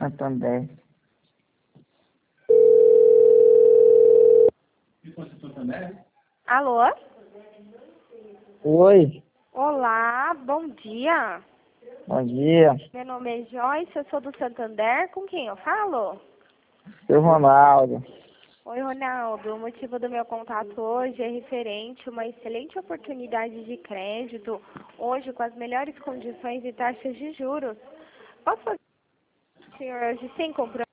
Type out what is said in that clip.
Santander. Alô? Oi, Olá, bom dia. bom dia. Meu nome é Joyce, eu sou do Santander. Com quem eu falo? Seu Ronaldo. Oi, Ronaldo. O motivo do meu contato hoje é referente a uma excelente oportunidade de crédito, hoje com as melhores condições e taxas de juros. Posso fazer, senhor, hoje sem compromisso?